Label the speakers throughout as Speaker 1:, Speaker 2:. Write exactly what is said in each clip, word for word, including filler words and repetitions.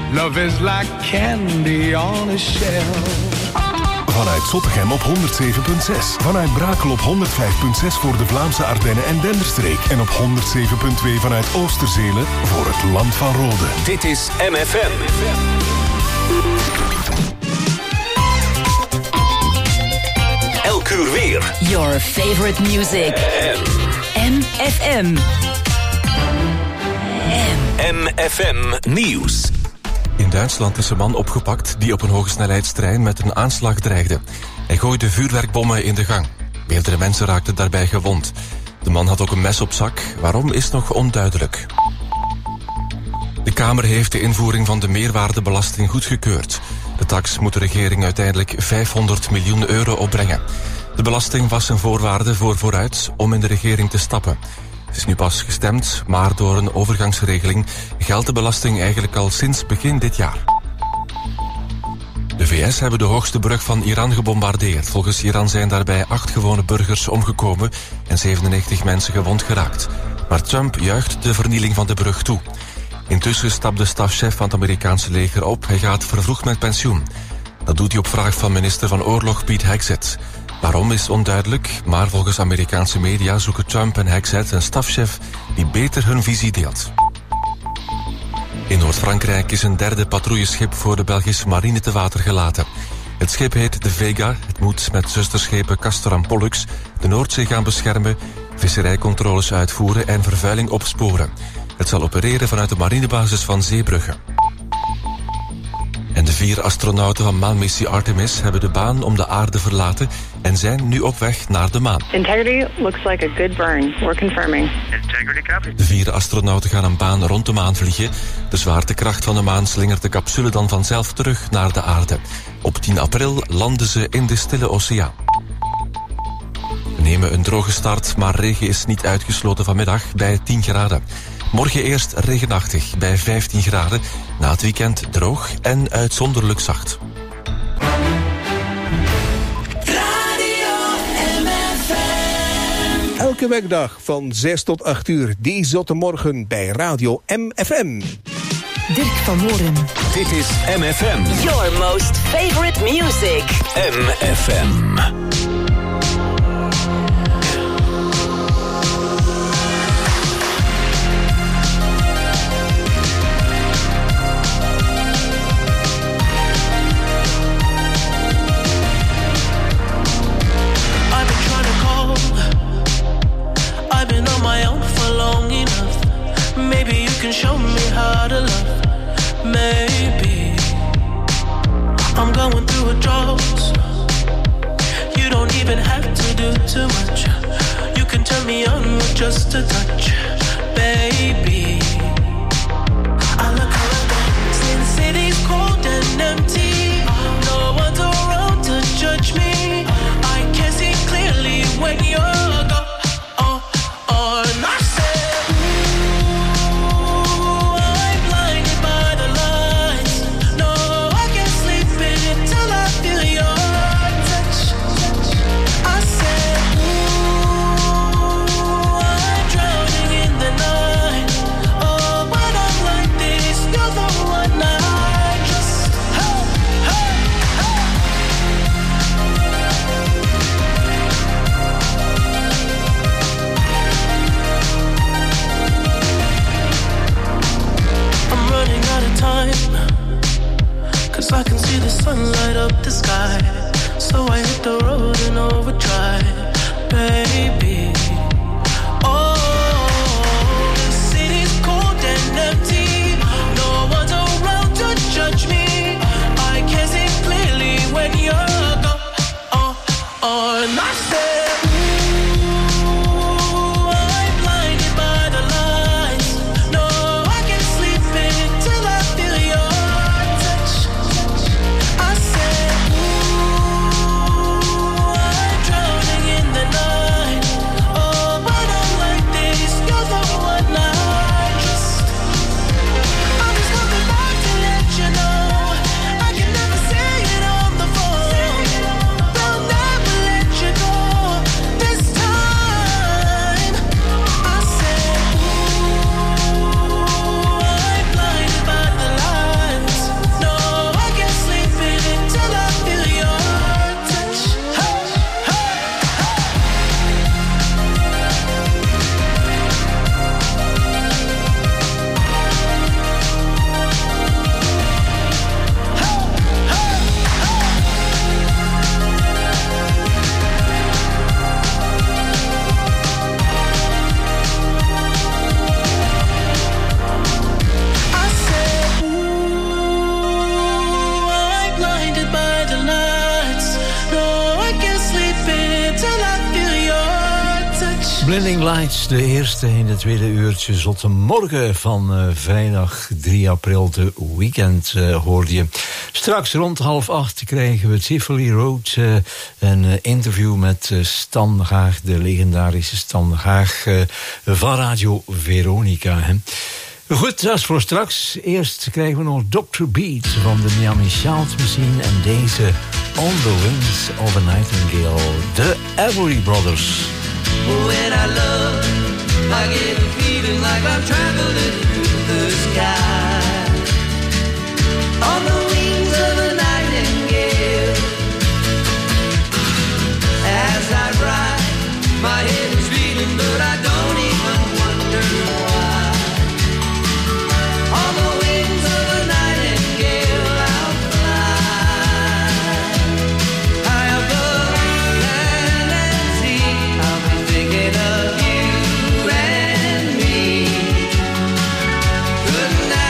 Speaker 1: Love is like candy on a shelf.
Speaker 2: Vanuit Zottegem op honderd zeven komma zes. Vanuit Brakel op honderd vijf komma zes voor de Vlaamse Ardennen en Denderstreek. En op honderd zeven komma twee vanuit Oosterzelen voor het Land van Rode.
Speaker 3: Dit is M F M. Elk uur weer.
Speaker 4: Your favorite music. M F M.
Speaker 3: M F M Nieuws.
Speaker 5: In Duitsland is een man opgepakt die op een hogesnelheidstrein met een aanslag dreigde. Hij gooide vuurwerkbommen in de gang. Meerdere mensen raakten daarbij gewond. De man had ook een mes op zak. Waarom is nog onduidelijk. De Kamer heeft de invoering van de meerwaardebelasting goedgekeurd. De tax moet de regering uiteindelijk vijfhonderd miljoen euro opbrengen. De belasting was een voorwaarde voor vooruit om in de regering te stappen. Het is nu pas gestemd, maar door een overgangsregeling geldt de belasting eigenlijk al sinds begin dit jaar. De V S hebben de hoogste brug van Iran gebombardeerd. Volgens Iran zijn daarbij acht gewone burgers omgekomen en zevenennegentig mensen gewond geraakt. Maar Trump juicht de vernieling van de brug toe. Intussen stapt de stafchef van het Amerikaanse leger op. Hij gaat vervroegd met pensioen. Dat doet hij op vraag van minister van Oorlog Pete Hegseth. Waarom is onduidelijk, maar volgens Amerikaanse media zoeken Trump en Hegseth een stafchef die beter hun visie deelt. In Noord-Frankrijk is een derde patrouilleschip voor de Belgische marine te water gelaten. Het schip heet de Vega. Het moet met zusterschepen Castor en Pollux de Noordzee gaan beschermen, visserijcontroles uitvoeren en vervuiling opsporen. Het zal opereren vanuit de marinebasis van Zeebrugge. En de vier astronauten van maanmissie Artemis hebben de baan om de aarde verlaten en zijn nu op weg naar de maan.
Speaker 6: Integrity looks like a good burn. We're confirming. Integrity copy.
Speaker 5: De vier astronauten gaan een baan rond de maan vliegen. De zwaartekracht van de maan slingert de capsule dan vanzelf terug naar de aarde. Op tien april landen ze in de Stille Oceaan. We nemen een droge start, maar regen is niet uitgesloten vanmiddag bij tien graden. Morgen eerst regenachtig bij vijftien graden. Na het weekend droog en uitzonderlijk zacht.
Speaker 7: Elke werkdag van zes tot acht uur, die zotte morgen bij Radio M F M.
Speaker 4: Dirk van Moren.
Speaker 3: Dit is M F M.
Speaker 4: Your most favorite music.
Speaker 3: M F M.
Speaker 8: Show me how to love. Maybe I'm going through a drought. You don't even have to do too much. You can turn me on with just a touch, baby. I look around since city's cold and empty. No one's around to judge me. I can see clearly when you're gone. Oh, oh, and I say. Cause I can see the sun light up the sky. So I hit the road in overdrive, baby. Oh, the city's cold and empty. No one's around to judge me. I can see clearly when you're gone. Oh, oh, and I said
Speaker 9: Blinding Lights, de eerste in het tweede uurtje zotte morgen van uh, vrijdag drie april, de weekend, uh, hoorde je. Straks rond half acht krijgen we Tivoli Road, uh, een uh, interview met uh, Stan Haag, de legendarische Stan Haag uh, van Radio Veronica. Hè. Goed, dat is voor straks. Eerst krijgen we nog doctor Beat van de Miami Shout Machine en deze On the Wings of a Nightingale, de Everly Brothers.
Speaker 8: When I love, I get a feeling like I'm traveling through the sky on the wings of a nightingale. As I ride, my head is beating, but I don't even wonder why. On the wings of a nightingale, I'll fly high above land and sea. I'll be thinking of you and me. Good night.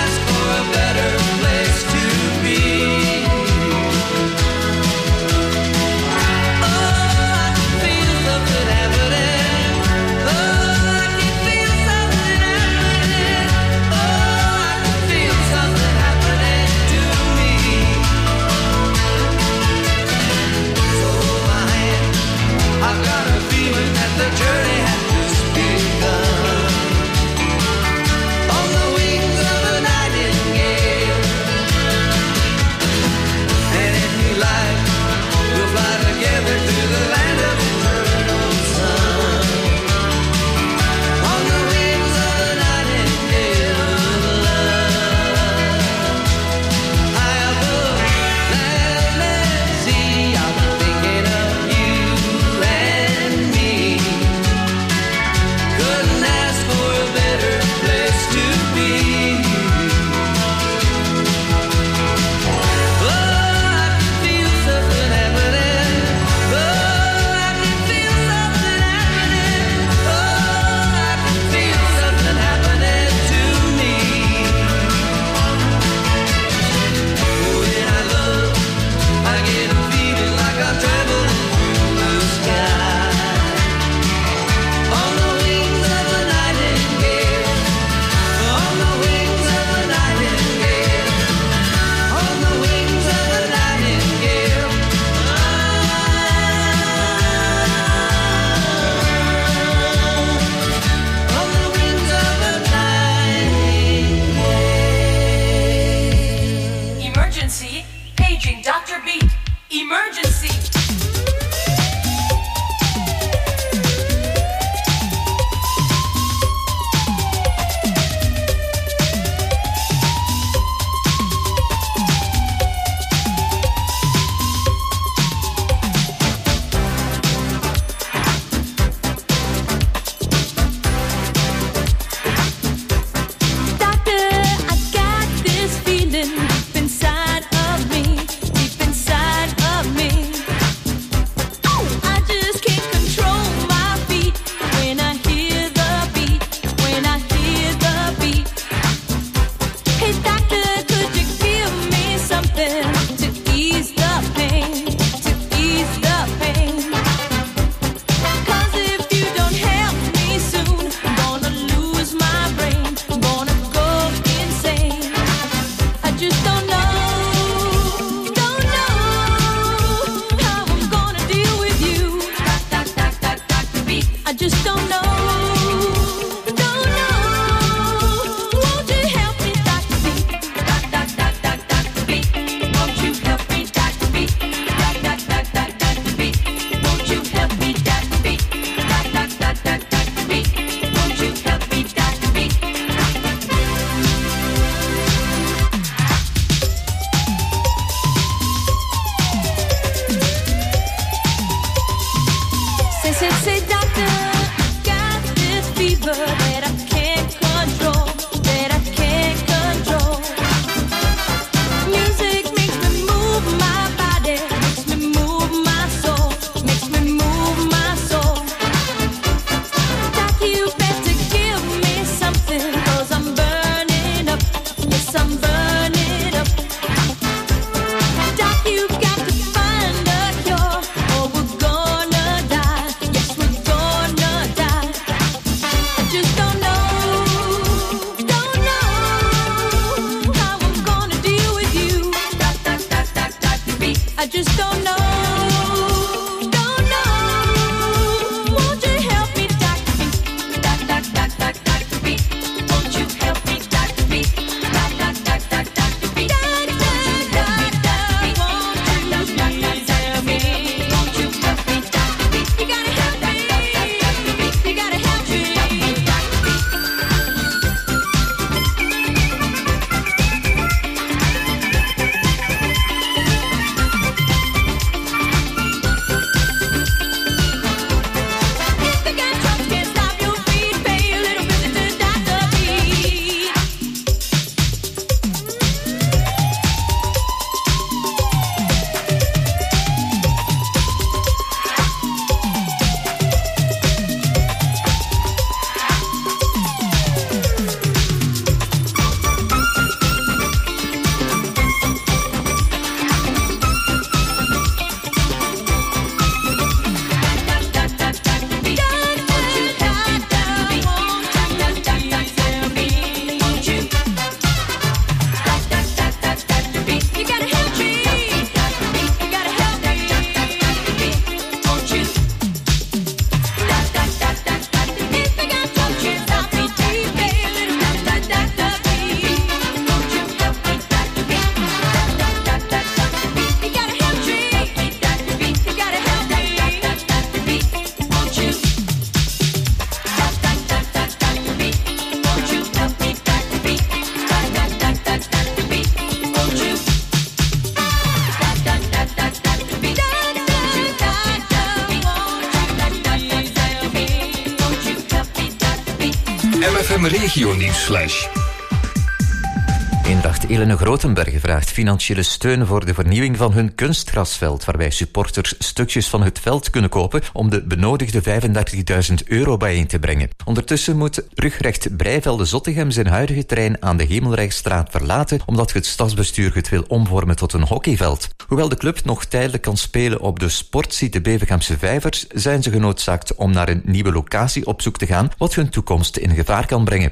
Speaker 10: I just don't know. Don't know. Won't you help me, Doctor B? Doc, doc, doc, doc, Doctor B. Won't you help me, Doctor B? Doc, doc, doc, doc, Doctor B. Won't you help me, Doctor B? Doc, doc, doc, doc, Doctor B. Won't you help me, Doctor B? You gotta help me. You gotta help me.
Speaker 11: Regio-nieuwsflash. Eendracht Elene Grotenbergen vraagt financiële steun voor de vernieuwing van hun kunstgrasveld, waarbij supporters stukjes van het veld kunnen kopen om de benodigde vijfendertigduizend euro bijeen te brengen. Ondertussen moet Rugrecht Breivelde-Zottegem zijn huidige terrein aan de Hemelrijkstraat verlaten, omdat het stadsbestuur het wil omvormen tot een hockeyveld. Hoewel de club nog tijdelijk kan spelen op de sportsite Bevegemse Vijvers, zijn ze genoodzaakt om naar een nieuwe locatie op zoek te gaan, wat hun toekomst in gevaar kan brengen.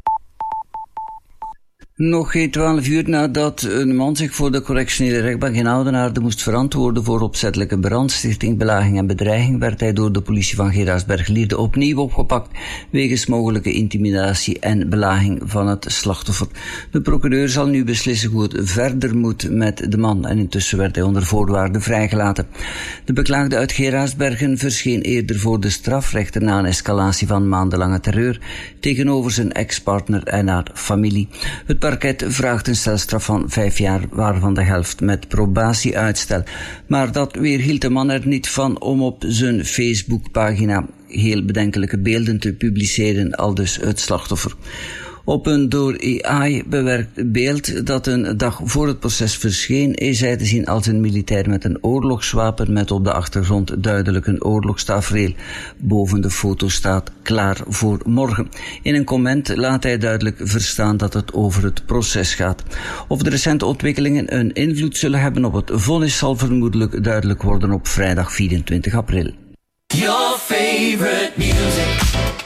Speaker 12: Nog geen twaalf uur nadat een man zich voor de correctionele rechtbank in Oudenaarde moest verantwoorden voor opzettelijke brandstichting, belaging en bedreiging, werd hij door de politie van Geraardsberg-Lierde opnieuw opgepakt wegens mogelijke intimidatie en belaging van het slachtoffer. De procureur zal nu beslissen hoe het verder moet met de man en intussen werd hij onder voorwaarden vrijgelaten. De beklaagde uit Geraardsbergen verscheen eerder voor de strafrechter na een escalatie van maandenlange terreur tegenover zijn ex-partner en haar familie. Het parket vraagt een celstraf van vijf jaar, waarvan de helft met probatieuitstel. Maar dat weerhield de man er niet van om op zijn Facebookpagina heel bedenkelijke beelden te publiceren, aldus het slachtoffer. Op een door A I bewerkt beeld dat een dag voor het proces verscheen, is hij te zien als een militair met een oorlogswapen met op de achtergrond duidelijk een oorlogstafereel. Boven de foto staat klaar voor morgen. In een comment laat hij duidelijk verstaan dat het over het proces gaat. Of de recente ontwikkelingen een invloed zullen hebben op het vonnis zal vermoedelijk duidelijk worden op vrijdag vierentwintig april.
Speaker 8: Your favorite music.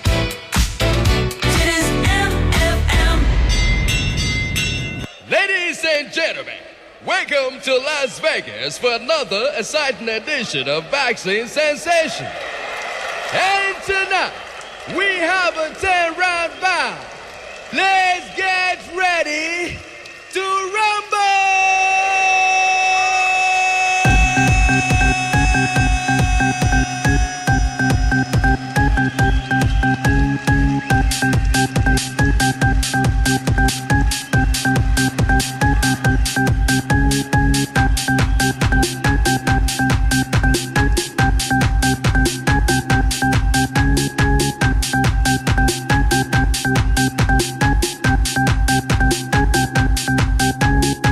Speaker 1: Ladies and gentlemen, welcome to Las Vegas for another exciting edition of Vaccine Sensation. And tonight, we have a ten-round bout. Let's get ready to rumble!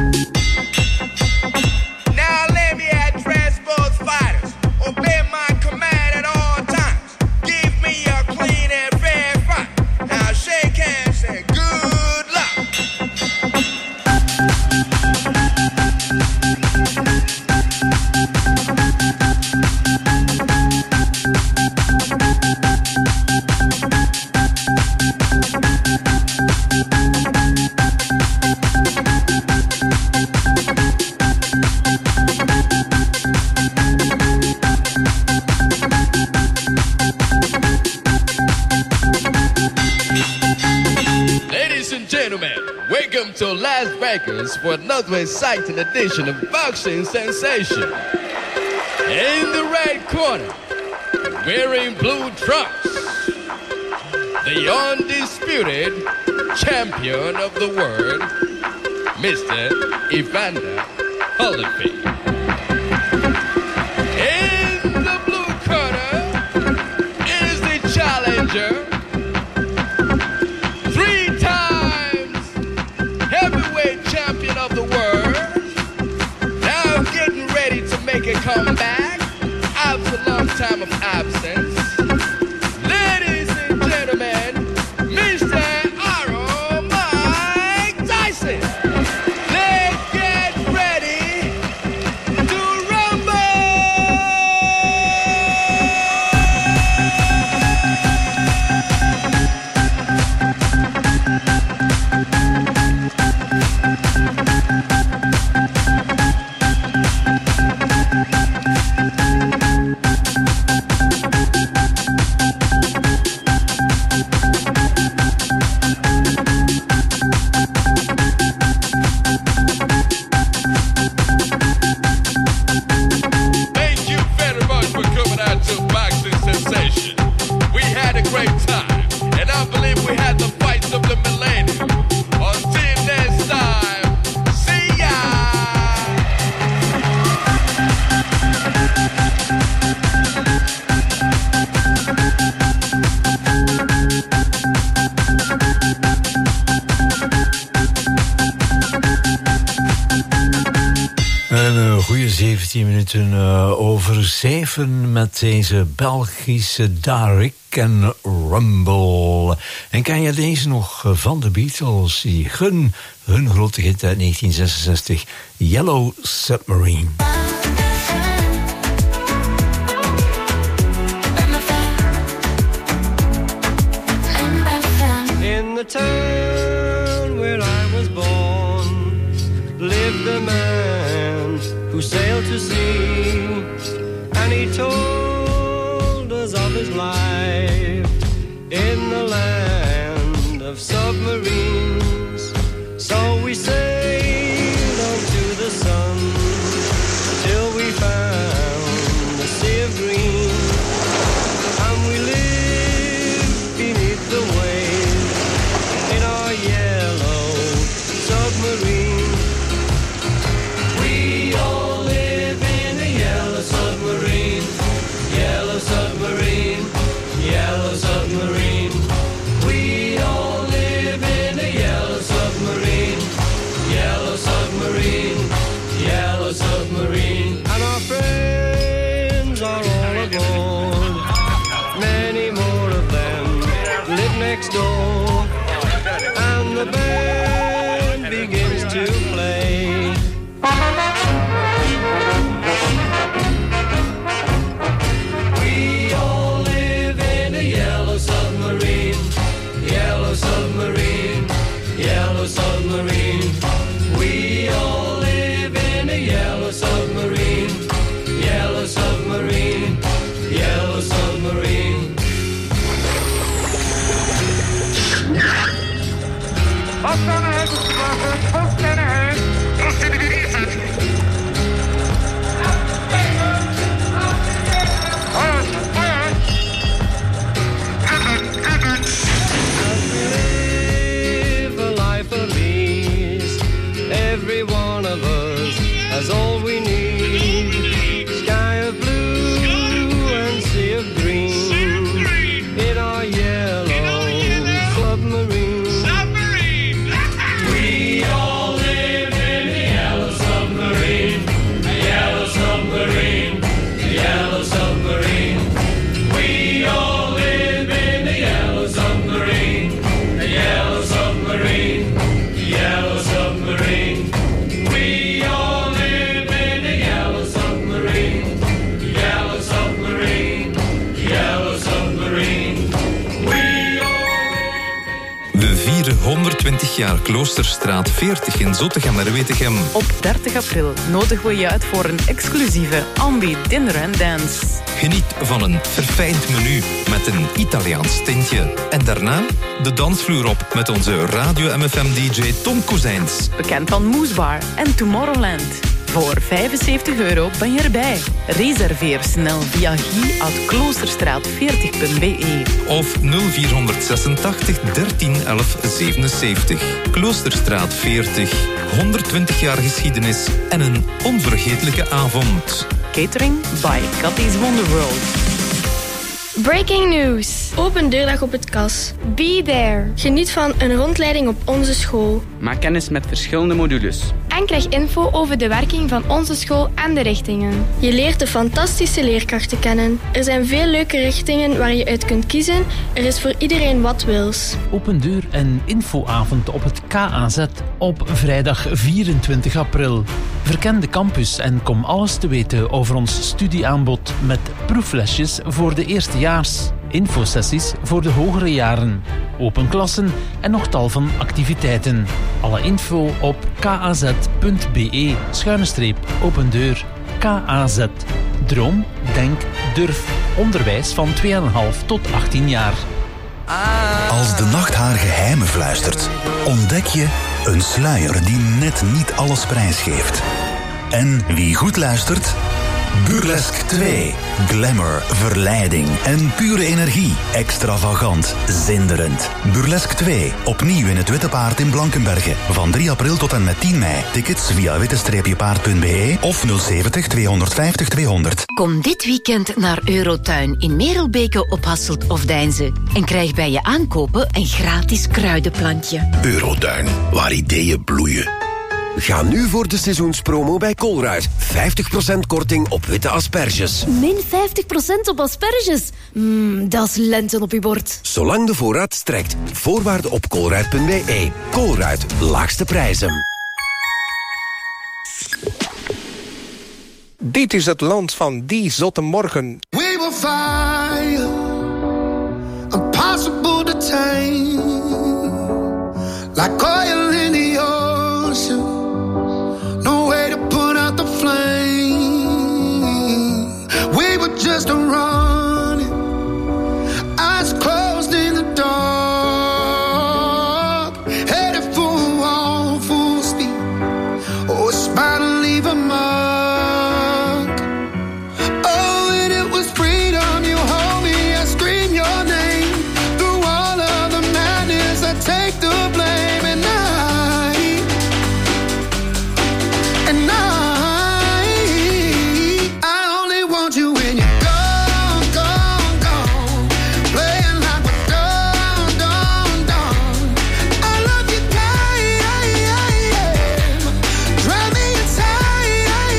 Speaker 13: Now let me address both fighters. Obey my command.
Speaker 1: to Las Vegas for another exciting edition of Boxing Sensation. In the red corner, wearing blue trunks, the undisputed champion of the world, Mister Evander Holyfield. In the blue corner is the challenger, three times heavyweight champion of the world, now getting ready to make a comeback after a long time of absence. Ladies and gentlemen, Mister Aaron Mike Tyson. Let's get ready to rumble! Thank you very much for coming out to Boxing Sensation. We had a great time, and I believe we had the fights of the millennium. Until next time, see ya!
Speaker 9: Een goede zeventien minuten uh, over zeven met deze Belgische Derrick en Rumble. En ken je deze nog van de Beatles? Die hun, hun grote hit uit negentien zesenzestig, Yellow Submarine.
Speaker 13: In the town where I was born lived a man who sailed to sea, and he told us of his life in the land of submarines. So we sailed on to the sun till we found the sea of green, and we lived beneath the waves in our yellow submarine. We all live in a yellow submarine, yellow submarine, yellow submarine. We all live in a yellow
Speaker 14: honderdtwintig jaar Kloosterstraat veertig in Zottegem-Merwetegem.
Speaker 15: Op dertig april nodigen we je uit voor een exclusieve Ambi Dinner and Dance.
Speaker 14: Geniet van een verfijnd menu met een Italiaans tintje. En daarna de dansvloer op met onze Radio M F M D J Tom Kozijns.
Speaker 15: Bekend van Moesbar en Tomorrowland. Voor vijfenzeventig euro ben je erbij. Reserveer snel via guy at kloosterstraat veertig punt b e.
Speaker 14: Of nul vierhonderdzesentachtig dertien elf zevenenzeventig. Kloosterstraat veertig. honderdtwintig jaar geschiedenis en een onvergetelijke avond.
Speaker 15: Catering by Cathy's Wonderworld.
Speaker 16: Breaking news. Open deurdag op het Kas. Be there. Geniet van een rondleiding op onze school.
Speaker 17: Maak kennis met verschillende modules.
Speaker 16: En krijg info over de werking van onze school en de richtingen. Je leert de fantastische leerkrachten kennen. Er zijn veel leuke richtingen waar je uit kunt kiezen. Er is voor iedereen wat wils.
Speaker 18: Open deur en infoavond op het K A Z op vrijdag vierentwintig april. Verken de campus en kom alles te weten over ons studieaanbod met proeflesjes voor de eerstejaars, infosessies voor de hogere jaren, open klassen en nog tal van activiteiten. Alle info op kaz.be schuine streep open deur. K A Z. Droom, denk, durf. Onderwijs van twee komma vijf tot achttien jaar.
Speaker 19: Als de nacht haar geheimen fluistert, ontdek je een sluier die net niet alles prijsgeeft. En wie goed luistert? Burlesque twee. Glamour, verleiding en pure energie. Extravagant, zinderend. Burlesque twee. Opnieuw in het Witte Paard in Blankenberge. Van drie april tot en met tien mei. Tickets via witte paard punt b e of nul zeventig tweehonderdvijftig tweehonderd.
Speaker 4: Kom dit weekend naar Eurotuin in Merelbeke op Hasselt of Deinze. En krijg bij je aankopen een gratis kruidenplantje.
Speaker 20: Eurotuin, waar ideeën bloeien. Ga nu voor de seizoenspromo bij Colruyt. vijftig procent korting op witte asperges.
Speaker 21: Min vijftig procent op asperges? Mmm, dat is lente op je bord.
Speaker 20: Zolang de voorraad strekt. Voorwaarden op colruyt punt b e. Colruyt, laagste prijzen.
Speaker 7: Dit is het land van die zotte morgen.
Speaker 22: We will fire, impossible to tame, like oil in the ocean. No way to put out the flame. We were just running, eyes closed in the dark, headed for a wall full speed. Oh, it's bound to leave a mark. Oh, and it was freedom. You hold me, I scream your name. Through all of the madness, I take the blame. And I And I, I only want you when you're gone, gone, gone. Playing like we're done, done, done. I love you, yeah, yeah, yeah. Drive me inside,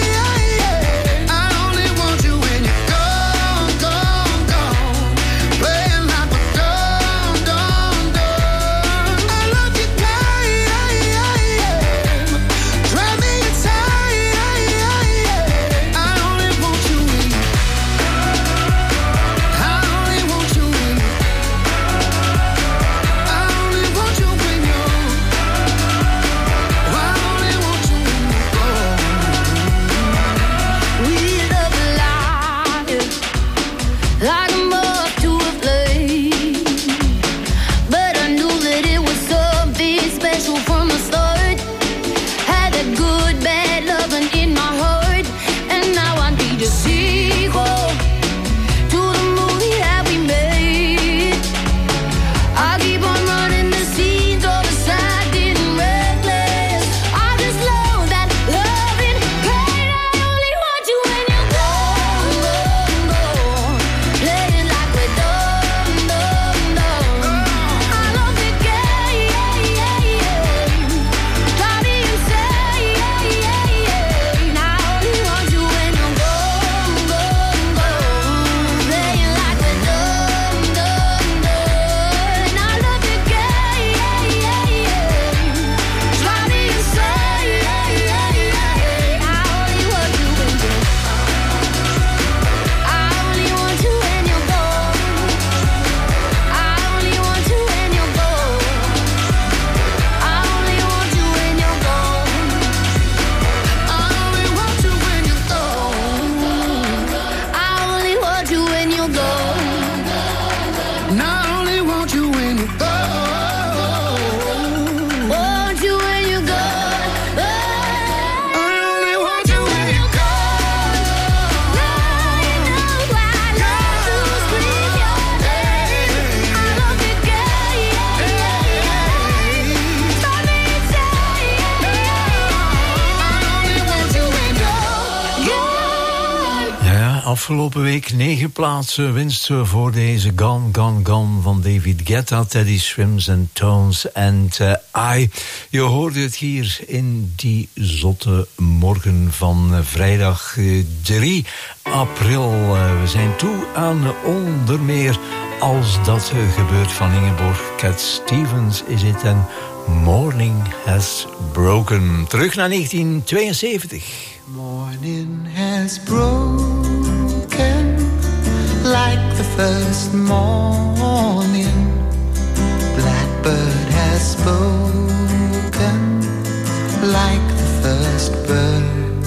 Speaker 9: afgelopen week negen plaatsen winst voor deze Gone, Gone, Gone van David Guetta, Teddy Swims en Tones and uh, I. Je hoorde het hier in die zotte morgen van uh, vrijdag uh, drie april. Uh, we zijn toe aan uh, onder meer Als dat uh, gebeurt van Ingeborg Cat Stevens is het en Morning Has Broken. Terug naar negentien tweeënzeventig.
Speaker 22: Morning has broken like the first morning. Blackbird has spoken like the first bird.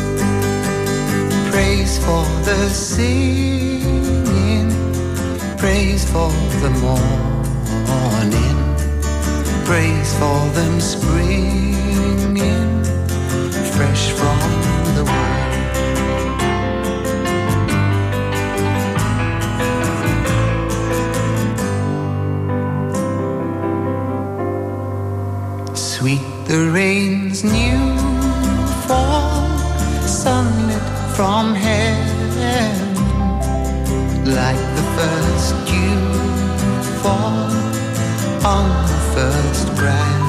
Speaker 22: Praise for the singing, praise for the morning, praise for them springing fresh from the world. Sweet the rain's new fall, sunlit from heaven, like the first dew fall on the first grass.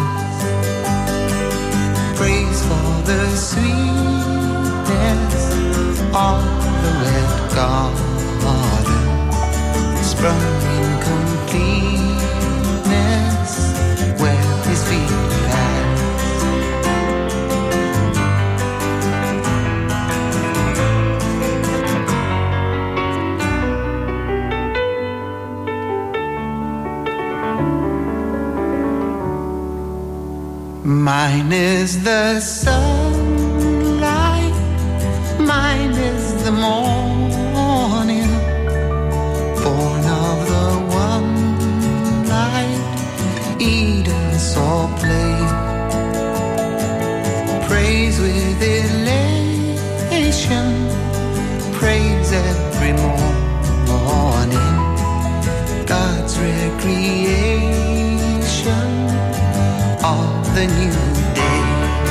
Speaker 22: Praise for the sweetness of the red garden, sprung in completeness where his feet pass. Mine is the sunlight, mine is the morning, born of the one light Eden saw play. Praise with elation, praise every morning, God's recreation of the new day.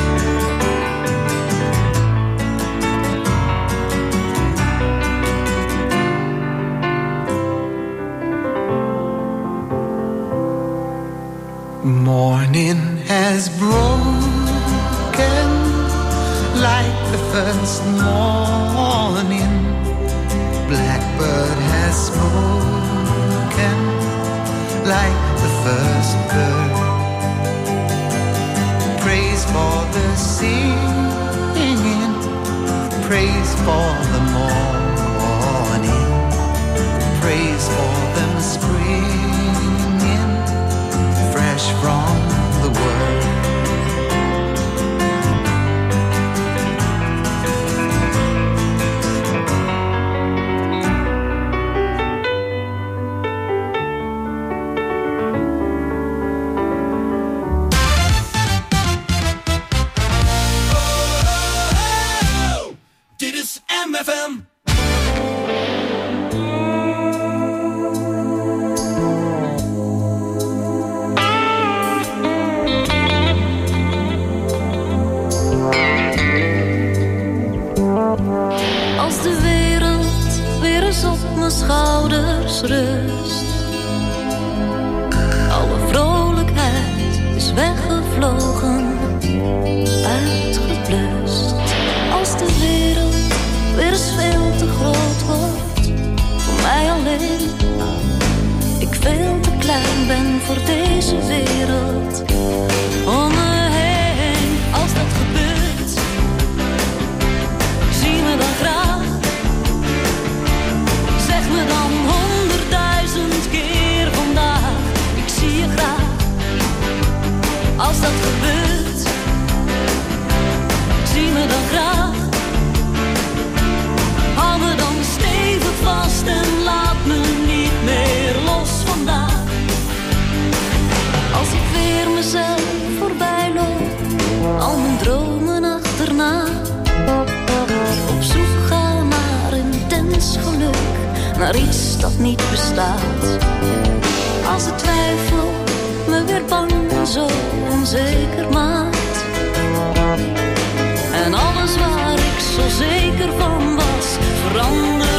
Speaker 22: Morning has broken like the first morning. Blackbird has spoken like the first bird. Praise for the singing, praise for the morning, praise for them springing fresh from the world.
Speaker 2: Als de wereld weer eens op mijn schouders rust, alle vrolijkheid is weggevlogen, uitgeblust. Als de wereld weer eens veel te groot wordt, voor mij alleen, ik veel te klein ben voor deze wereld om me heen. Als dat gebeurt, zie me dan graag. Zeg me dan honderdduizend keer vandaag, ik zie je graag. Als dat gebeurt, zie me dan graag. Hou me dan stevig vast en laat me niet meer los vandaag. Als ik weer mezelf voorbij loop, al mijn dromen achterna, op zoek ga naar intens geluk, naar iets dat niet bestaat. Als de twijfel me weer bang en zo onzeker maakt, en alles waar ik zo zeker van was verandert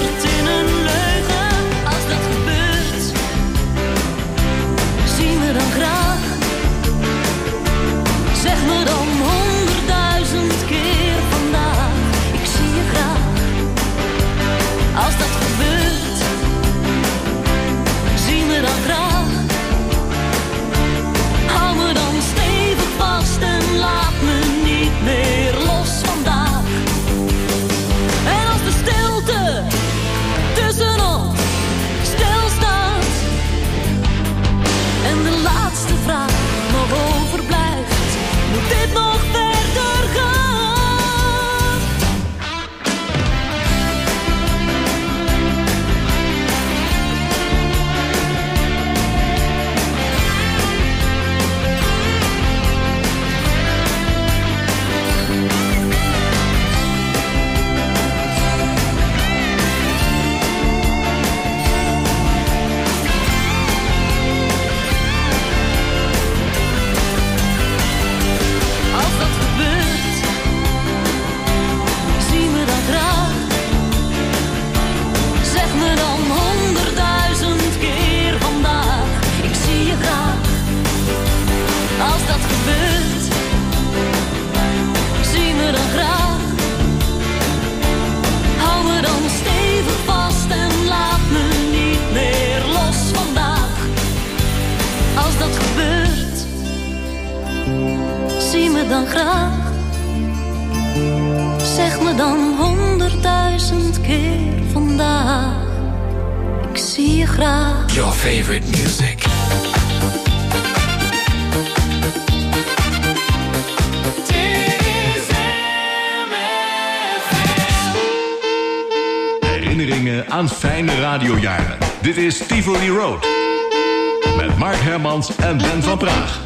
Speaker 2: me dan honderdduizend keer vandaag. Ik zie je graag.
Speaker 3: Your favorite music.
Speaker 5: Herinneringen aan fijne radiojaren. Dit is Tivoli Road. Met Mark Hermans en Ben van Praag.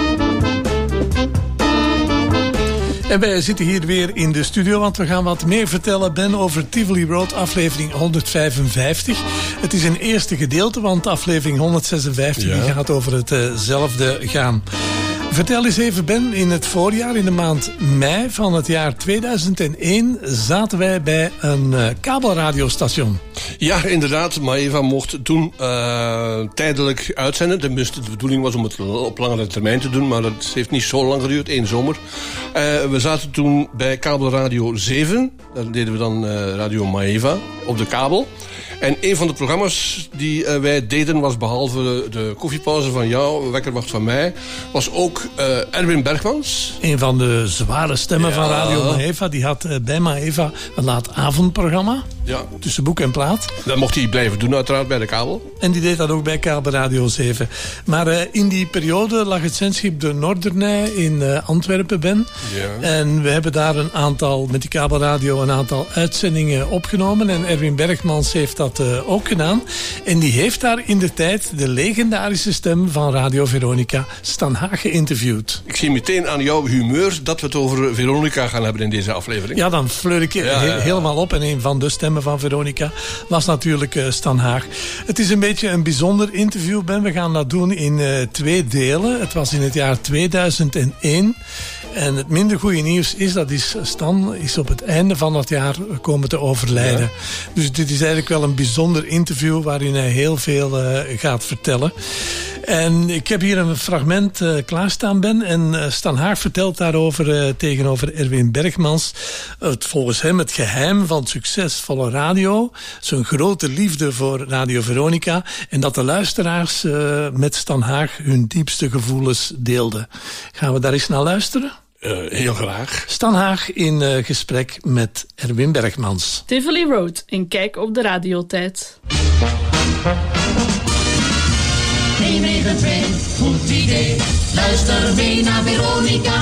Speaker 6: En wij zitten hier weer in de studio, want we gaan wat meer vertellen, Ben, over Tivoli Road, aflevering honderdvijfenvijftig. Het is een eerste gedeelte, want aflevering honderdzesenvijftig ja. die gaat over hetzelfde uh gaan. Vertel eens even, Ben, in het voorjaar, in de maand mei van het jaar tweeduizend één... zaten wij bij een uh, kabelradiostation.
Speaker 23: Ja, inderdaad. Maeva mocht toen uh, tijdelijk uitzenden. Tenminste, de bedoeling was om het op langere termijn te doen, maar dat heeft niet zo lang geduurd, één zomer. Uh, we zaten toen bij kabelradio zeven. Daar deden we dan uh, Radio Maeva op de kabel. En een van de programma's die uh, wij deden was, behalve de, de koffiepauze van jou, Wekkerwacht van mij, was ook uh, Erwin Bergmans.
Speaker 6: Een van de zware stemmen ja. van Radio Maeva. Die had uh, bij Maeva een laat avondprogramma.
Speaker 23: Ja.
Speaker 6: Tussen boek en plaat.
Speaker 23: Dat mocht hij blijven doen uiteraard bij de kabel.
Speaker 6: En die deed dat ook bij kabelradio zeven. Maar uh, in die periode lag het zendschip de Noordernij in uh, Antwerpen, Ben.
Speaker 23: Ja.
Speaker 6: En we hebben daar een aantal, met die kabelradio, een aantal uitzendingen opgenomen. En Erwin Bergmans heeft dat uh, ook gedaan. En die heeft daar in de tijd de legendarische stem van Radio Veronica, Stan Haag, geïnterviewd.
Speaker 23: Ik zie meteen aan jouw humeur dat we het over Veronica gaan hebben in deze aflevering.
Speaker 6: Ja, dan fleur ik je ja, he- ja, ja. helemaal op. En een van de stemmen van Veronica was natuurlijk uh, Stan Haag. Het is een beetje een bijzonder interview, Ben. We gaan dat doen in uh, twee delen. Het was in het jaar tweeduizend één. En het minder goede nieuws is dat is, Stan is op het einde van dat jaar komen te overlijden. Ja. Dus dit is eigenlijk wel een bijzonder interview waarin hij heel veel uh, gaat vertellen. En ik heb hier een fragment uh, klaarstaan, Ben. En uh, Stan Haag vertelt daarover uh, tegenover Erwin Bergmans. Het, volgens hem het geheim van succesvolle radio. Zijn grote liefde voor Radio Veronica. En dat de luisteraars uh, met Stan Haag hun diepste gevoelens deelden. Gaan we daar eens naar luisteren?
Speaker 23: Uh, heel graag.
Speaker 6: Stan Haag in uh, gesprek met Erwin Bergmans.
Speaker 24: Tivoli Road, een kijk op de radiotijd.
Speaker 25: één negen twee, goed idee. Luister mee naar Veronica.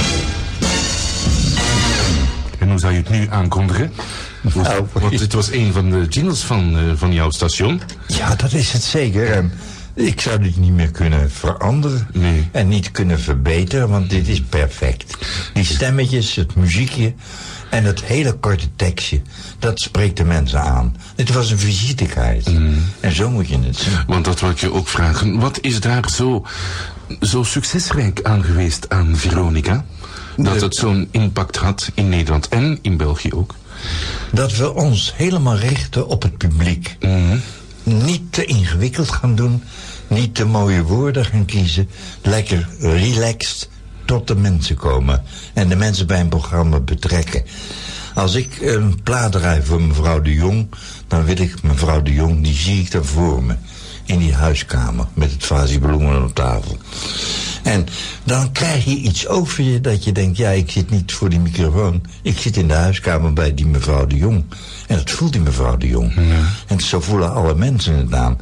Speaker 26: En hoe zou je het nu aankondigen? Nou, want dit was een van de jingles van, uh, van jouw station.
Speaker 27: Ja, dat is het zeker. Ik zou dit niet meer kunnen veranderen. Nee. En niet kunnen verbeteren, want dit is perfect. Die stemmetjes, het muziekje en het hele korte tekstje, dat spreekt de mensen aan. Dit was een visitekaart. Mm. En zo moet je het zien.
Speaker 26: Want dat wil ik je ook vragen. Wat is daar zo, zo succesrijk aan geweest aan Veronica? Dat het zo'n impact had in Nederland en in België ook?
Speaker 27: Dat we ons helemaal richten op het publiek. Mm. Niet te ingewikkeld gaan doen. Niet te mooie woorden gaan kiezen. Lekker relaxed tot de mensen komen. En de mensen bij een programma betrekken. Als ik een plaat draai voor mevrouw de Jong, dan wil ik mevrouw de Jong, die zie ik dan voor me. In die huiskamer met het vaasje bloemen op tafel. En dan krijg je iets over je dat je denkt, ja, ik zit niet voor die microfoon. Ik zit in de huiskamer bij die mevrouw de Jong. En dat voelt die mevrouw de Jong. Ja. En zo voelen alle mensen het aan.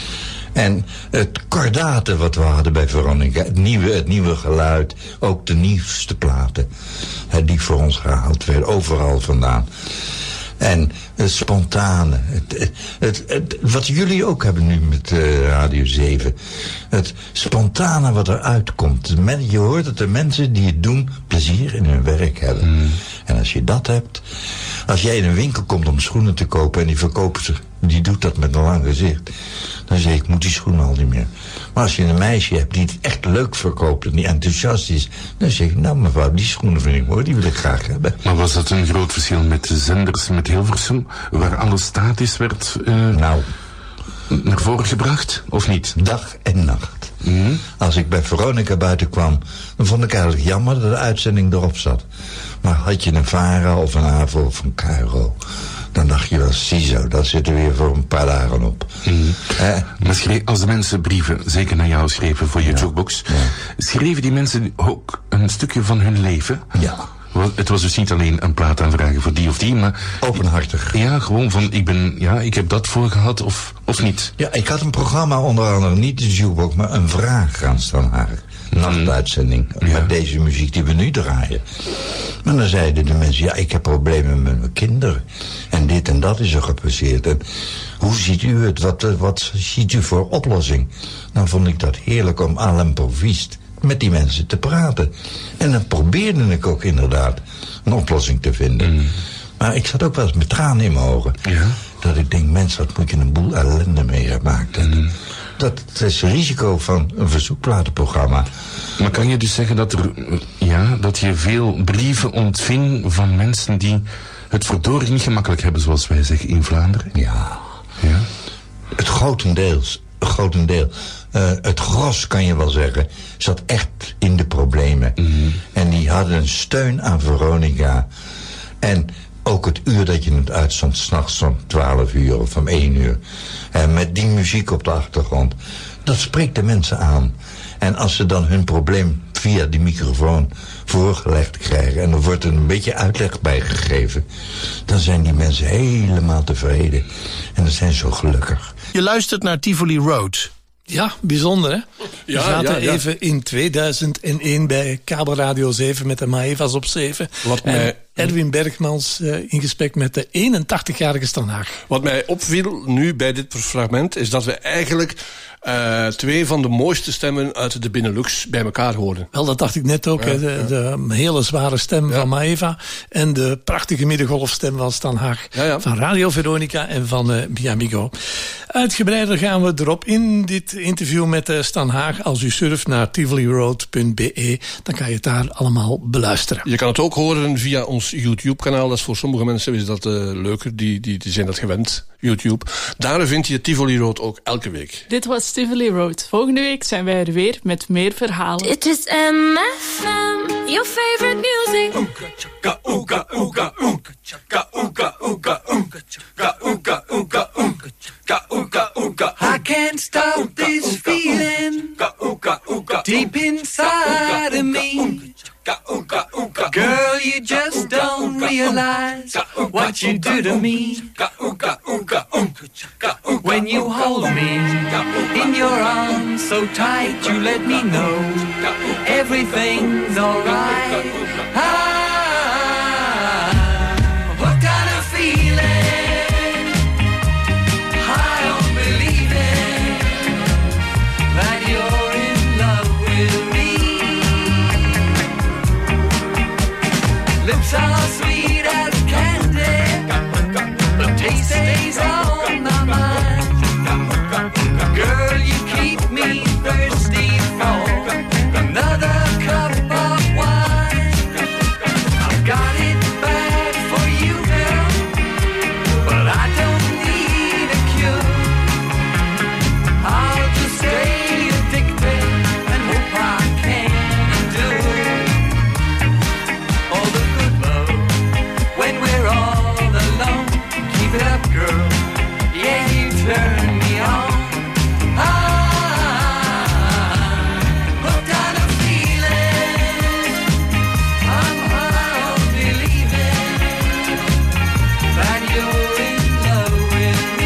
Speaker 27: En het kordate wat we hadden bij Veronica, het nieuwe, het nieuwe geluid, ook de nieuwste platen, hè, die voor ons gehaald werden, overal vandaan. En het spontane, het, het, het, het, wat jullie ook hebben nu met uh, Radio zeven. Het spontane wat eruit komt. Je hoort dat de mensen die het doen plezier in hun werk hebben. Mm. En als je dat hebt, als jij in een winkel komt om schoenen te kopen en die verkoper die doet dat met een lang gezicht, dan zeg ik, ik moet die schoenen al niet meer. Maar als je een meisje hebt die het echt leuk verkoopt en die enthousiast is, dan zeg ik, nou mevrouw, die schoenen vind ik mooi, die wil ik graag hebben.
Speaker 26: Maar was dat een groot verschil met de zenders met Hilversum, waar alles statisch werd uh,
Speaker 27: nou,
Speaker 26: naar voren gebracht, of niet?
Speaker 27: Dag en nacht. Mm-hmm. Als ik bij Veronica buiten kwam, dan vond ik eigenlijk jammer dat de uitzending erop zat. Maar had je een VARA of een AVO of een K R O, dan dacht je wel, ziezo, dat zit er weer voor een paar dagen op.
Speaker 26: Mm. Eh? Maar schreef, als de mensen brieven, zeker naar jou schreven voor je ja. jukebox, ja. schreven die mensen ook een stukje van hun leven?
Speaker 27: Ja.
Speaker 26: Het was dus niet alleen een plaat aanvragen voor die of die, maar...
Speaker 27: Openhartig.
Speaker 26: Ja, gewoon van, ik ben, ja, ik heb dat voor gehad of, of niet.
Speaker 27: Ja, ik had een programma, onder andere niet de jukebox, maar een vraag aan Stan Haag. Nachtuitzending, mm. ja. Met deze muziek die we nu draaien. Maar dan zeiden de mensen, ja, ik heb problemen met mijn kinderen. En dit en dat is er gepasseerd. En hoe ziet u het? Wat, wat ziet u voor oplossing? Dan vond ik dat heerlijk om à l'improviste met die mensen te praten. En dan probeerde ik ook inderdaad een oplossing te vinden. Mm. Maar ik zat ook wel eens met tranen in mijn ogen. Ja. Dat ik denk, mensen, wat moet je een boel ellende meegemaakt hebben. Mm. Dat, dat is het risico van een verzoekplatenprogramma.
Speaker 26: Maar kan je dus zeggen dat, er, ja, dat je veel brieven ontving van mensen die het verdorie niet gemakkelijk hebben, zoals wij zeggen in Vlaanderen?
Speaker 27: Ja. ja? Het grotendeels. Grotendeel. Uh, het gros, kan je wel zeggen, zat echt in de problemen. Mm-hmm. En die hadden een steun aan Veronica. En ook het uur dat je het uitzond, 's nachts om twaalf uur of om één uur. En met die muziek op de achtergrond. Dat spreekt de mensen aan. En als ze dan hun probleem via die microfoon voorgelegd krijgen, en er wordt er een beetje uitleg bij gegeven, dan zijn die mensen helemaal tevreden. En dan zijn ze zo gelukkig.
Speaker 1: Je luistert naar Tivoli Road.
Speaker 6: Ja, bijzonder hè?
Speaker 23: Ja,
Speaker 6: we zaten
Speaker 23: ja, ja.
Speaker 6: even in tweeduizend één bij Kabelradio zeven met de Maevas op zeven.
Speaker 23: Wat mij...
Speaker 6: Erwin Bergmans uh, in gesprek met de eenentachtigjarige Stan Haag.
Speaker 23: Wat mij opviel nu bij dit fragment is dat we eigenlijk uh, twee van de mooiste stemmen uit de Benelux bij elkaar horen.
Speaker 6: Wel, dat dacht ik net ook. Ja, hè, de, ja. de hele zware stem ja. van Maeva en de prachtige middengolfstem van Stan Haag. Ja, ja. Van Radio Veronica en van uh, Biamigo. Uitgebreider gaan we erop in dit interview met uh, Stan Haag. Als u surft naar tivoli road punt b e, dan kan je het daar allemaal beluisteren.
Speaker 23: Je kan het ook horen via ons YouTube-kanaal. Dat is voor sommige mensen is dat uh, leuker. Die, die, die zijn dat gewend, YouTube. Daar vind je Tivoli Road ook elke week.
Speaker 24: Dit was Tivoli Road. Volgende week zijn wij er weer met meer verhalen.
Speaker 2: Dit is M F M, your favorite music. Oeka chaka, oeka, oeka, oeka chaka, oeka, oeka, oeka chaka, oeka, oeka, oeka chaka, oeka, oeka.
Speaker 8: I can't stop this feeling deep inside of me. Girl, you just don't realize what you do to me. When you hold me in your arms so tight, you let me know everything's alright. Ah, what kind of feeling? High on believing that you're in love with me. Lips are sweet as candy, the taste stays on my mind. Girl, you keep me thirsty for another cup of wine. I've got it bad for you, girl, but I don't need a cure. I'll just stay addicted and hope I can endure all the good love when we're all alone. Keep it up, girl, yeah, you turn me on. Ah, hooked on a feeling. I'm out believing that you're in love with me.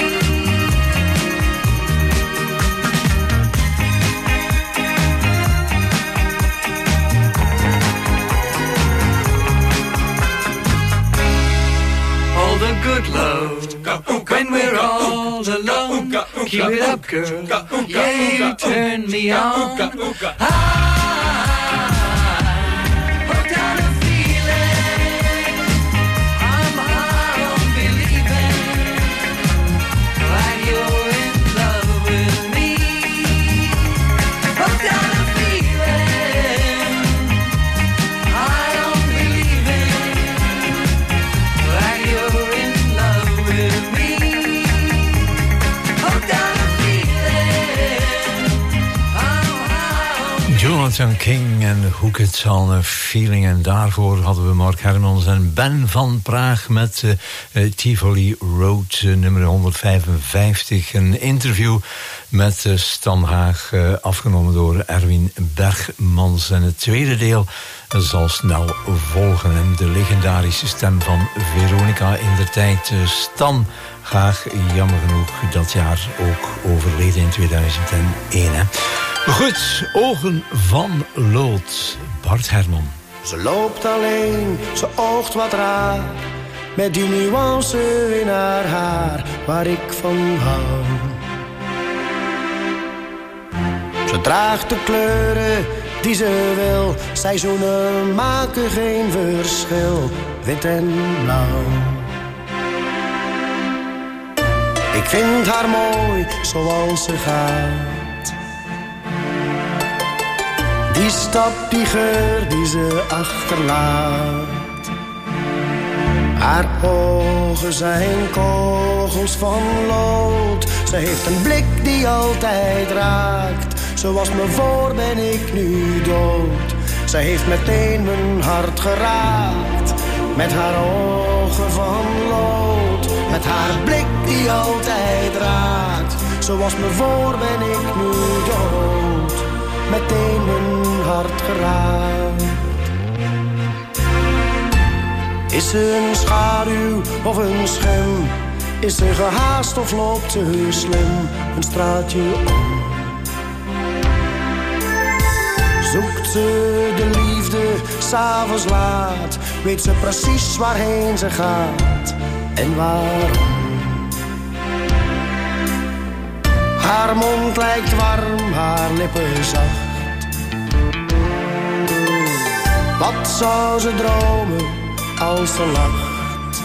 Speaker 8: All the good love when we're all alone. Keep it up, girl, yeah, you turn me on. Ah, hooked on a feeling. I'm out believing that you're in love with me. Hooked on a feeling. I'm believing that you're in love with me. Hooked on a feeling.
Speaker 9: Martin King en Who Gets On a Feeling. En daarvoor hadden we Mark Hermans en Ben van Praag met uh, uh, Tivoli Road, uh, nummer honderdvijfenvijftig. Een interview met uh, Stan Haag, uh, afgenomen door Erwin Bergmans. En het tweede deel zal snel volgen. En de legendarische stem van Veronica in der tijd. Uh, Stan Haag, jammer genoeg dat jaar ook overleden in tweeduizend één. Hè. Goed, Ogen van Lood, Bart Herman.
Speaker 10: Ze loopt alleen, ze oogt wat raar, met die nuance in haar haar, waar ik van hou. Ze draagt de kleuren die ze wil, seizoenen maken geen verschil, wit en blauw. Ik vind haar mooi zoals ze gaat. Die stap, die geur die ze achterlaat. Haar ogen zijn kogels van lood. Ze heeft een blik die altijd raakt. Zoals me voor ben ik nu dood. Ze heeft meteen mijn hart geraakt. Met haar ogen van lood. Met haar blik die altijd raakt. Zoals me voor ben ik nu dood. Meteen mijn hart geraakt. Is ze een schaduw of een schim? Is ze gehaast of loopt ze slim een straatje om? Zoekt ze de liefde s'avonds laat? Weet ze precies waarheen ze gaat en waarom? Haar mond lijkt warm, haar lippen zacht. Wat zou ze dromen als ze lacht?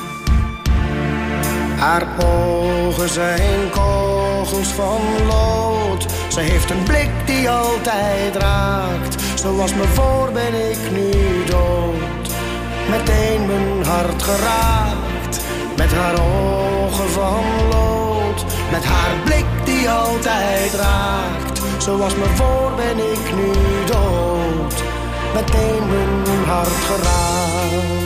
Speaker 10: Haar ogen zijn kogels van lood. Ze heeft een blik die altijd raakt. Zoals me voor ben ik nu dood. Meteen mijn hart geraakt. Met haar ogen van lood. Met haar blik die altijd raakt. Zoals me voor ben ik nu dood. Meteen mijn hart geraakt.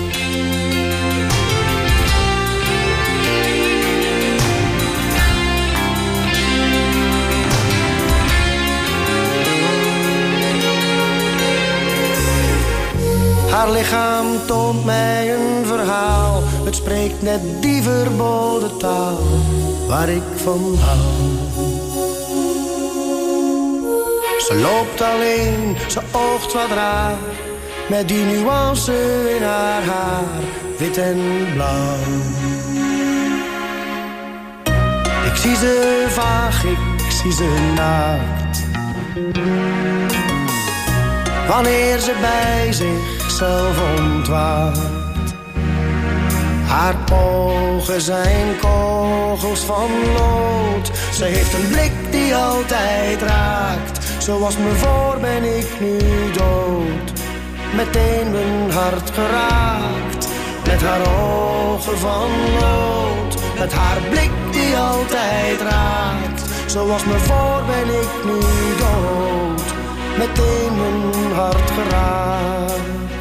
Speaker 10: Haar lichaam toont mij een verhaal. Het spreekt net die verboden taal waar ik van hou. Ze loopt alleen, ze oogt wat raar. Met die nuance in haar haar, wit en blauw. Ik zie ze vaag, ik zie ze naakt. Wanneer ze bij zichzelf ontwaakt. Haar ogen zijn kogels van lood. Ze heeft een blik die altijd raakt. Zoals me voor ben ik nu dood. Meteen mijn hart geraakt. Met haar ogen van lood. Met haar blik die altijd raakt. Zoals me voor ben ik nu dood. Meteen mijn hart geraakt.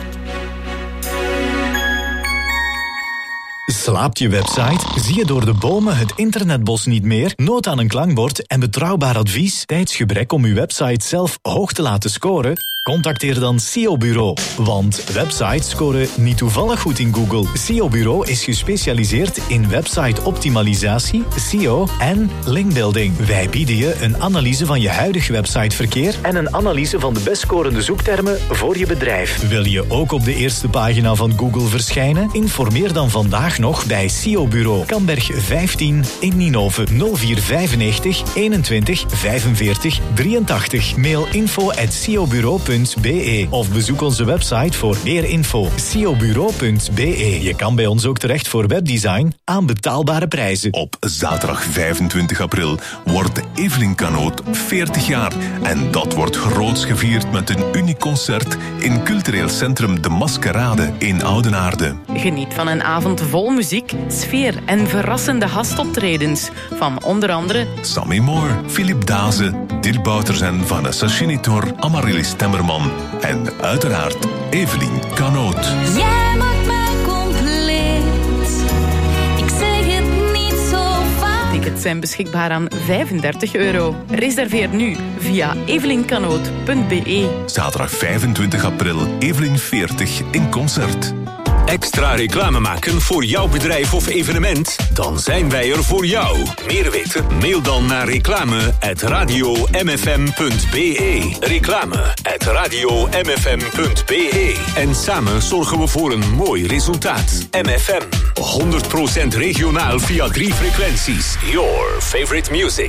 Speaker 11: Slaapt je website? Zie je door de bomen het internetbos niet meer? Nood aan een klankbord en betrouwbaar advies? Tijdsgebrek om uw website zelf hoog te laten scoren? Contacteer dan S E O Bureau. Want websites scoren niet toevallig goed in Google. S E O Bureau is gespecialiseerd in website-optimalisatie, S E O en linkbuilding. Wij bieden je een analyse van je huidig websiteverkeer en een analyse van de best scorende zoektermen voor je bedrijf. Wil je ook op de eerste pagina van Google verschijnen? Informeer dan vandaag nog bij S E O Bureau. Kamberg vijftien in Ninove. nul vier vijfennegentig eenentwintig vijfenveertig drieëntachtig. Mail info at s e o bureau punt b e of bezoek onze website voor meer info. s e o bureau punt b e. Je kan bij ons ook terecht voor webdesign aan betaalbare prijzen.
Speaker 12: Op zaterdag vijfentwintig april wordt Evelien Canoot veertig jaar. En dat wordt groots gevierd met een uniek concert in cultureel centrum De Maskerade in Oudenaarde.
Speaker 13: Geniet van een avond vol muziek, sfeer en verrassende gastoptredens van onder andere
Speaker 12: Sammy Moore, Philip Daze, Dirk Bouters en Vanessa Chinitor, Amaryllis Temmerman Herman en uiteraard Evelien Canoot.
Speaker 2: Jij maakt mij compleet. Ik zeg het niet zo vaak.
Speaker 13: Tickets zijn beschikbaar aan vijfendertig euro. Reserveer nu via evelinkanoot punt be.
Speaker 12: Zaterdag vijfentwintig april, Evelien veertig in concert.
Speaker 3: Extra reclame maken voor jouw bedrijf of evenement? Dan zijn wij er voor jou. Meer weten? Mail dan naar reclame at radio m f m punt be. Reclame at radio m f m punt be. En samen zorgen we voor een mooi resultaat. M F M, honderd procent regionaal via drie frequenties. Your favorite music.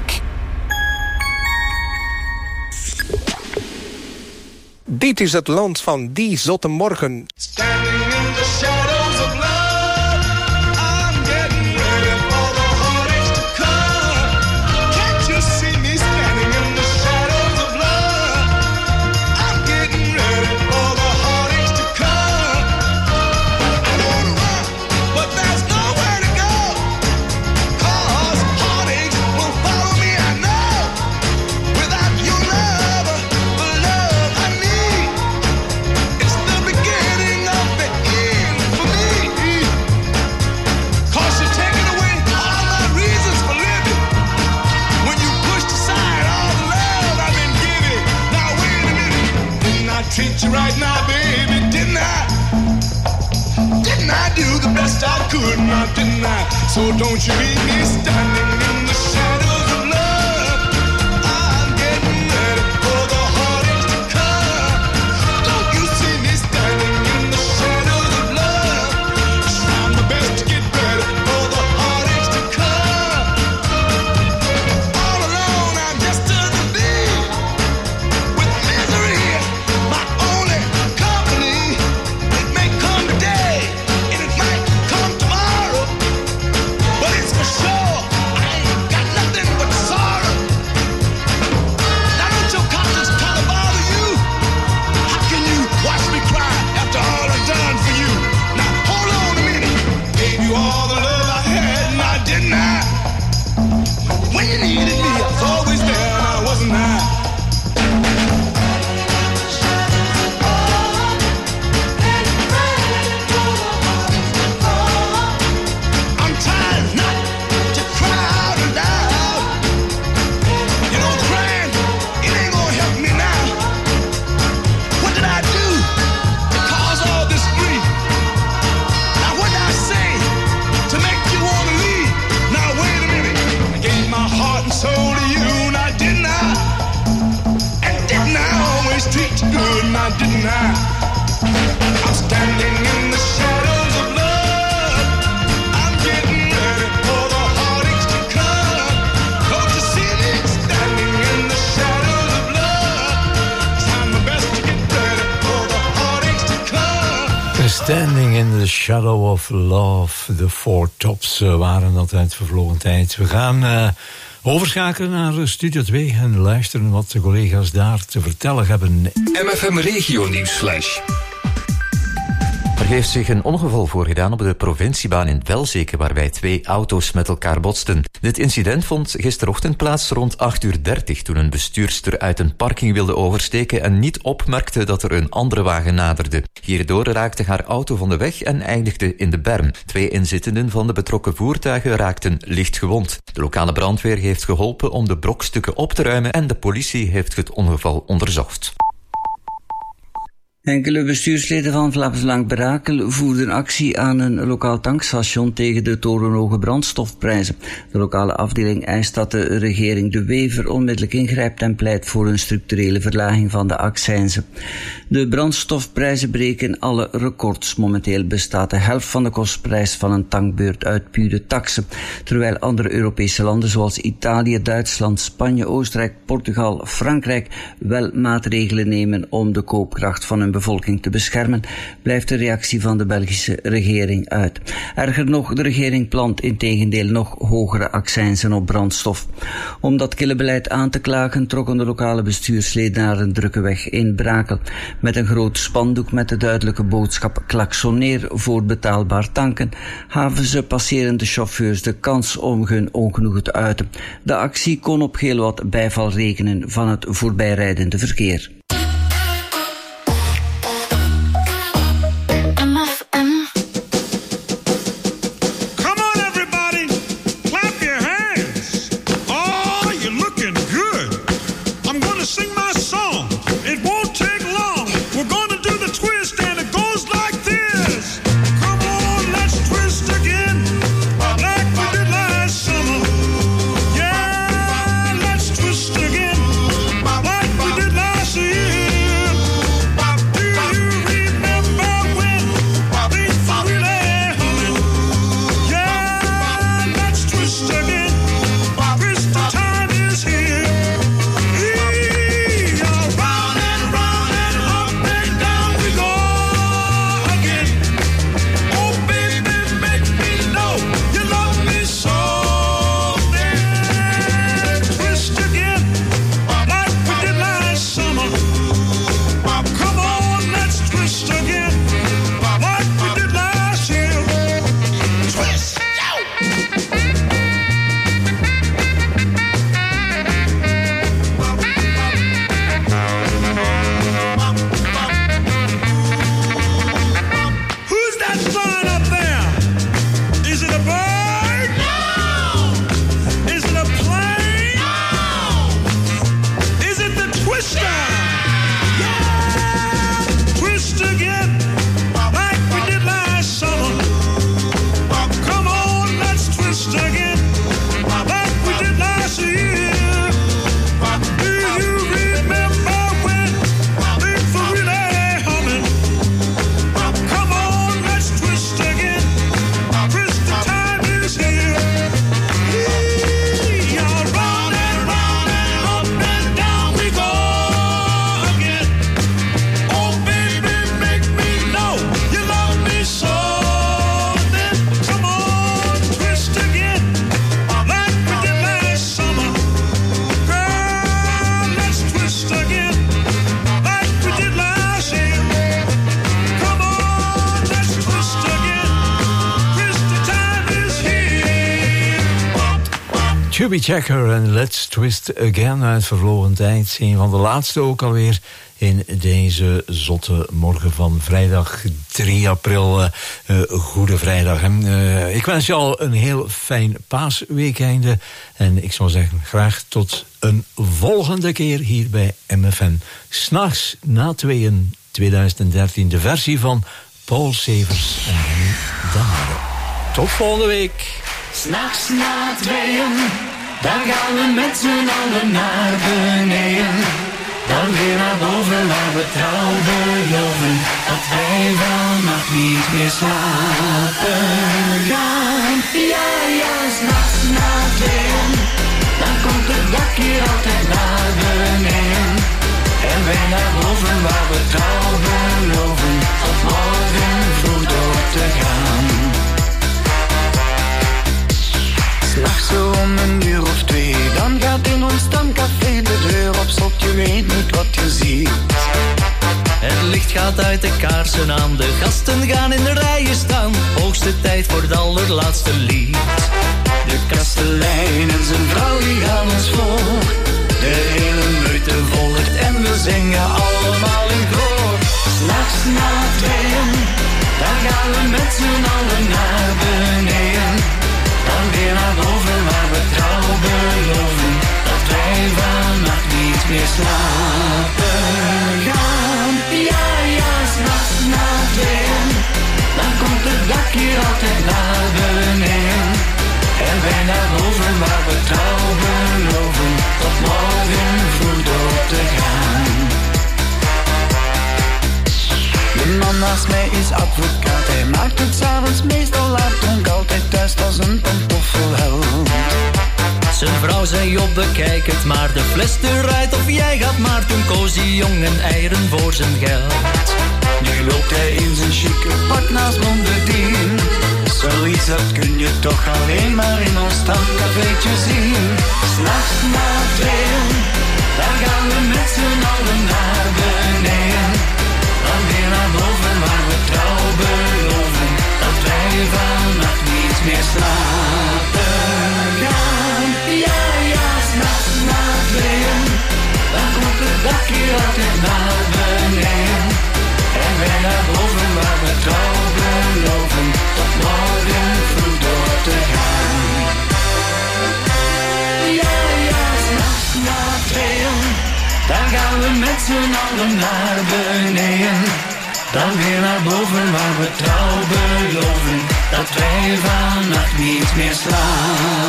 Speaker 7: Dit is het land van die zotte morgen.
Speaker 22: Treat you right now, baby, didn't I? Didn't I do the best I could, now didn't I? So don't you leave me standing in the shadows of love. I'm getting ready for the heartaches to come. Don't you see me standing in the shadows of love? Trying my best to get ready for the heartaches to come. All alone, I'm just a bee with misery.
Speaker 9: Standing in the Shadow of Love, de Four Tops uh, waren dat uit vervlogen tijd. We gaan uh, overschakelen naar Studio twee en luisteren wat de collega's daar te vertellen hebben.
Speaker 3: M F M Regio Nieuwsflash.
Speaker 4: Er heeft zich een ongeval voorgedaan op de provinciebaan in Welzeke, waarbij twee auto's met elkaar botsten. Dit incident vond gisterochtend plaats rond acht uur dertig, toen een bestuurster uit een parking wilde oversteken en niet opmerkte dat er een andere wagen naderde. Hierdoor raakte haar auto van de weg en eindigde in de berm. Twee inzittenden van de betrokken voertuigen raakten licht gewond. De lokale brandweer heeft geholpen om de brokstukken op te ruimen en de politie heeft het ongeval onderzocht.
Speaker 14: Enkele bestuursleden van Vlaams Belang Brakel voerden actie aan een lokaal tankstation tegen de torenhoge brandstofprijzen. De lokale afdeling eist dat de regering De Wever onmiddellijk ingrijpt en pleit voor een structurele verlaging van de accijnzen. De brandstofprijzen breken alle records. Momenteel bestaat de helft van de kostprijs van een tankbeurt uit pure taksen, terwijl andere Europese landen zoals Italië, Duitsland, Spanje, Oostenrijk, Portugal, Frankrijk wel maatregelen nemen om de koopkracht van hun bevolking te beschermen, blijft de reactie van de Belgische regering uit. Erger nog, de regering plant integendeel nog hogere accijnzen op brandstof. Om dat kille beleid aan te klagen trokken de lokale bestuursleden naar een drukke weg in Brakel. Met een groot spandoek met de duidelijke boodschap klaksoneer voor betaalbaar tanken, gaven ze passerende chauffeurs de kans om hun ongenoegen te uiten. De actie kon op heel wat bijval rekenen van het voorbijrijdende verkeer.
Speaker 9: Chubby Checker en Let's Twist Again uit verloren tijd. Een van de laatste ook alweer in deze zotte morgen van vrijdag drie april. Uh, uh, goede vrijdag. Uh, ik wens je al een heel fijn paasweekende. En ik zou zeggen, graag tot een volgende keer hier bij M F M. 'S'nachts na tweeën tweeduizend dertien. De versie van Paul Severs en Henny Damare. Tot volgende week.
Speaker 25: S'nachts na tweeën, dan gaan we met z'n allen naar beneden. Dan weer naar boven waar we trouw beloven dat wij vannacht niet meer slapen gaan. Ja, ja, s'nachts na tweeën, dan komt het dak hier altijd naar beneden. En wij naar boven waar we trouw beloven tot morgen vroeg door te gaan. S'nachts zo om een uur of twee, dan gaat in ons stamcafé de deur op slot, je weet niet wat je ziet.
Speaker 15: Het licht gaat uit de kaarsen aan, de gasten gaan in de rijen staan. Hoogste tijd voor het allerlaatste lied.
Speaker 25: De kastelein en zijn vrouw die gaan ons voor. De hele meute volgt en we zingen allemaal in koor. S'nachts na tweeën, dan gaan we met z'n allen naar beneden. Dan weer naar boven waar we trouw beloven dat wij vannacht niet meer slapen gaan. Ja, ja, s'nachts na tweeën, dan komt het dak hier altijd naar beneden. En wij naar boven waar we trouw beloven tot morgen vroeg door te gaan. De man naast mij is advocaat, hij maakt het 's avonds meestal laat, dronk altijd thuis als een pantoffelheld.
Speaker 15: Zijn vrouw zei joh, bekijk het maar, de fles eruit of jij gaat maar. Toen koos die jongen eieren voor zijn geld.
Speaker 25: Nu loopt hij in zijn chique pak naast Mondedien. Zoiets dat kun je toch alleen maar in ons stamcafeetje zien. S'nachts na tweeën, daar gaan we met z'n allen naar beneden. Dan weer naar boven waar we trouw beloven dat wij vannacht niet meer slapen gaan. Ja, ja, s'nachts na tweeën, dan komt het dak hier altijd naar beneden. En wij naar boven waar we trouw beloven tot morgen vroeg door te gaan. Ja, ja, s'nachts na tweeën, dan gaan we met z'n allen naar beneden. Dan weer naar boven waar we trouw beloven dat wij vannacht niet meer slapen.